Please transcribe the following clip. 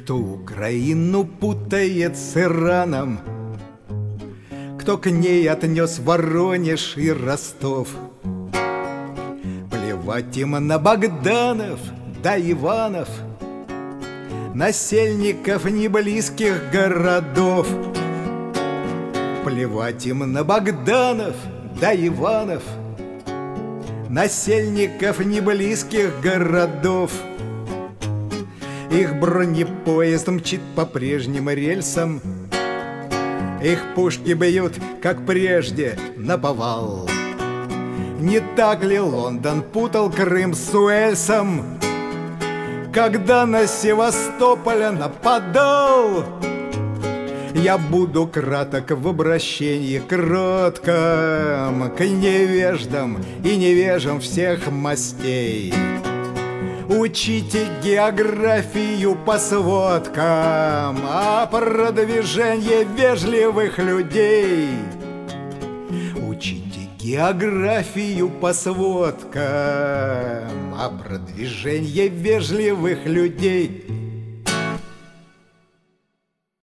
Кто Украину путает с Ираном, кто к ней отнес Воронеж и Ростов. Плевать им на Богданов да Иванов, насельников неблизких городов. Плевать им на Богданов да Иванов, насельников неблизких городов. Их бронепоезд мчит по прежним рельсам, их пушки бьют, как прежде, наповал. Не так ли Лондон путал Крым с Уэльсом, когда на Севастополь нападал? Я буду краток в обращении кротком к невеждам и невежам всех мастей. Учите географию по сводкам о продвижении вежливых людей. Учите географию по сводкам о продвижении вежливых людей.